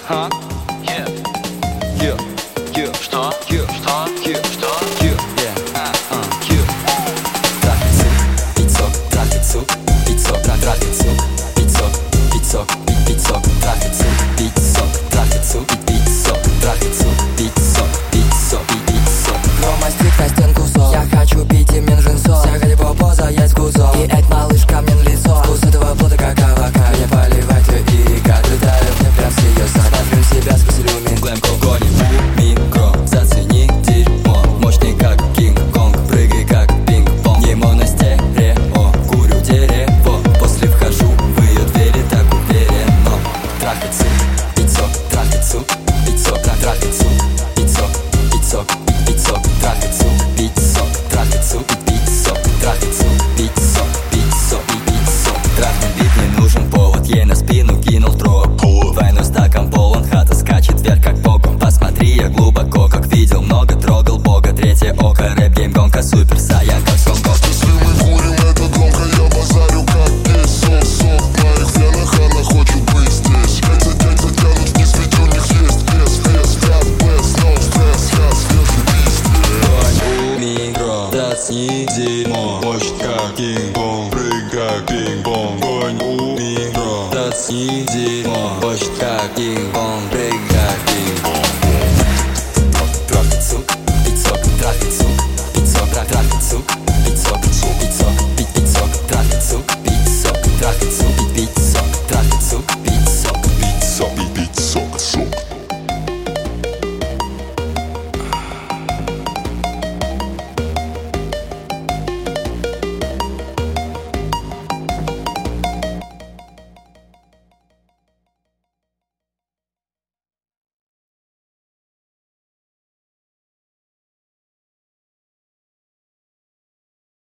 Ха? Yeah. Yeah, yeah, Что? yeah, Что? yeah, Что? yeah, Yeah. yeah. Трахать сук, пиццок, трахать сук, пиццок, пиццок, пиццок, трахать сук, пиццок, трахать сук, пиццок, трахать сук, пиццок, пиццок, пиццок. Хромастик на стенку сол. Я хочу пить и минжинсол. Вся голибо поза, есть гузо. И эта малышка мне в лицо. Вкус этого плода как авокадо. Меня поливает ее и как летаю мне прям с ее зад. Смотрю себя сквозь иллюмин. Глэмко гонит у микро, зацени дерьмо. Мощный как Кинг-Конг, прыгай как пинг-понг. Ему на стерео, курю дерево. После вхожу в ее двери так уверенно. Трахать сук, пиццок, трахать сук, пиццок, трахать сук, пиццок, пиццок, пиццок, трахать сук, пиццок, трахать сук, пиццок, трахать сук, пиццок, пиццок, пиццок. Трахнуть бит не нужен повод, ей на спину кинул троп. Двойной стакан полон, хата скачет вверх как боком. Посмотри, я глубоко, как видел, много трогал бога. Третье око, рэп-гейм, гонка, супер саян, как Сон Гок. Если мы курим, это громко, я базарю как песок. Сок на их венах, она хочет быть здесь. Эти тянут вниз, ведь у них есть вес, как бэс, no стресс, я свежий пиздец. Микро, зацни дерьмо. Мощь как Кинг-Конг, прыгай как пинг-понг. Гонь у Микро, зацни дерьмо. Мощь как Кинг-Конг, прыгай как пинг-понг. Трахать сук, пиццок, трахать сук, пиццок, трахать сук, пиццок, пиццок, пиццок, трахать сук, пиццок, трахать сук, пиццок, трахать сук,